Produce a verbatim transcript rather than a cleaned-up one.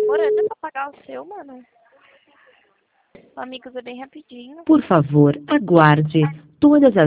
Morando pra pagar o seu, mano? Amigos, é bem rapidinho. Por favor, aguarde. Todas as